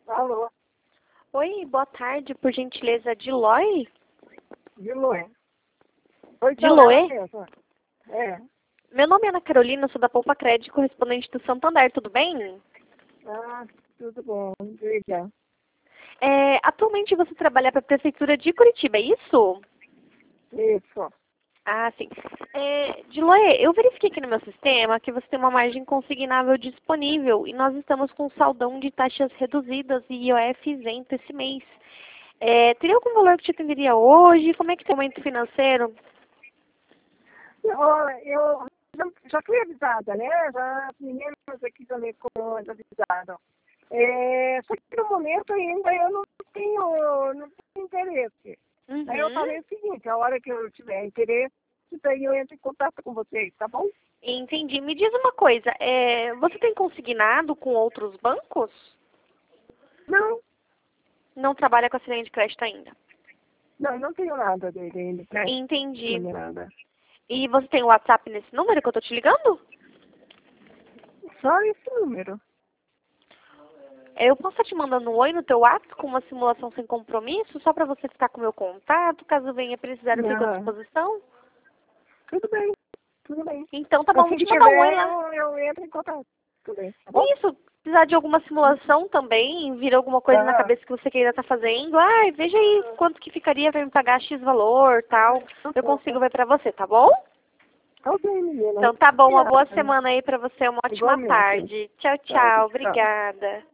Alô, Oi, boa tarde, por gentileza, Diloé? Diloé. Oi, ela Diloé? mesma. É. Meu nome é Ana Carolina, sou da Poupa Crédito, correspondente do Santander, tudo bem? Ah, tudo bom. Diga. Atualmente você trabalha para a Prefeitura de Curitiba, é isso? Isso. Ah, sim. Diloé, eu verifiquei aqui no meu sistema que você tem uma margem consignável disponível e nós estamos com um saldão de taxas reduzidas e IOF isento esse mês. Teria algum valor que te atenderia hoje? Como é que está o momento financeiro? Eu já fui avisada, né? Já as meninas aqui também foram avisadas. Só que no momento ainda eu não tenho interesse. Aí eu Uhum. falei o seguinte, a hora que eu tiver interesse, daí eu entro em contato com vocês, tá bom? Entendi. Me diz uma coisa, você tem consignado com outros bancos? Não, Não trabalha com a linha de crédito ainda. não tenho nada dele ainda, né? Não Entendi. tenho nada. E você tem o WhatsApp nesse número que eu tô te ligando? Só esse número. Eu posso estar te mandando um oi no teu WhatsApp com uma simulação sem compromisso, só para você ficar com o meu contato, caso venha precisar eu fico à Não, disposição? tudo bem. Tudo bem. Então tá bom, vou Assim que te mandar um oi tiver, lá. eu entro em contato. Tudo bem, tá bom? Isso, precisar de alguma simulação também, vir alguma coisa na Tá. cabeça que você queira estar fazendo, ai, veja aí quanto que ficaria para me pagar X valor, tal. Eu consigo ver para você, tá bom? Ok, menina. Então tá bom, uma boa Obrigada. semana aí pra você, uma ótima Igualmente. tarde. Tchau, Tá, tchau. tchau. Obrigada.